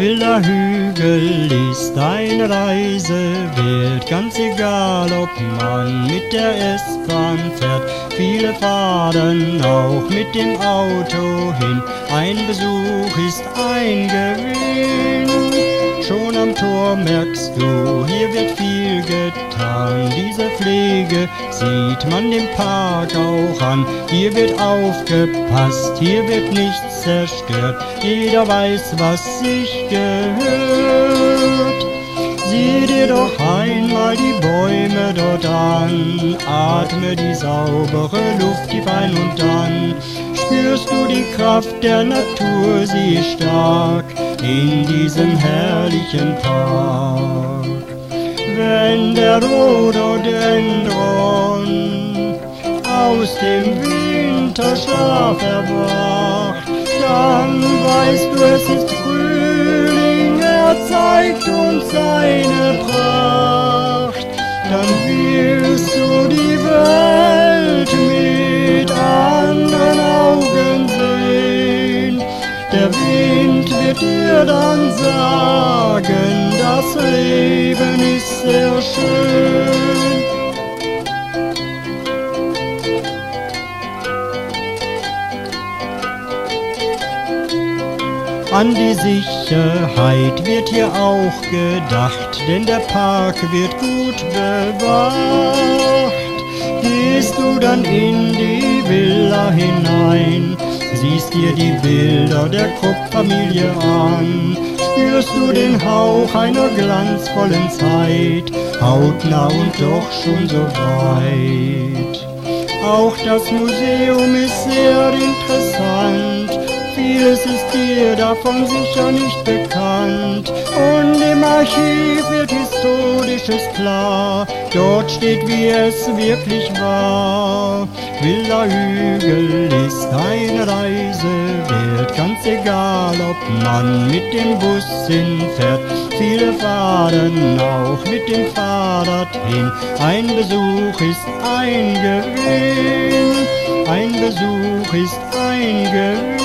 Villa Hügel ist eine Reise wert, ganz egal, ob man mit der S-Bahn fährt. Viele fahren auch mit dem Auto hin, ein Besuch ist ein Gewinn. Schon am Tor merkst du, hier wird viel getan. Diese Pflege sieht man dem Park auch an. Hier wird aufgepasst, hier wird nichts zerstört. Jeder weiß, was sich gehört. Sieh dir doch einmal die Bäume dort an, atme die saubere Luft tief ein und dann spürst du die Kraft der Natur, sie ist stark in diesem herrlichen Park. Wenn der Rhododendron aus dem Winterschlaf erwacht, dann weißt du, es ist Frühling, er zeigt uns seine Pracht. Dann wirst du die Welt mit anderen Augen sehen. Der Wind wird dir dann sagen, das Leben ist sehr schön. An die Sicherheit wird hier auch gedacht, denn der Park wird gut bewacht. Gehst du dann in die Villa hinein, siehst dir die Bilder der Krupp-Familie an, spürst du den Hauch einer glanzvollen Zeit, hautnah und doch schon so weit. Auch das Museum ist sehr interessant, vieles ist dir davon sicher nicht bekannt. Und im Archiv wird Historisches klar, dort steht, wie es wirklich war. Villa Hügel ist eine Reise wert, ganz egal, ob man mit dem Bus hinfährt. Viele fahren auch mit dem Fahrrad hin, ein Besuch ist ein Gewinn, ein Besuch ist ein Gewinn.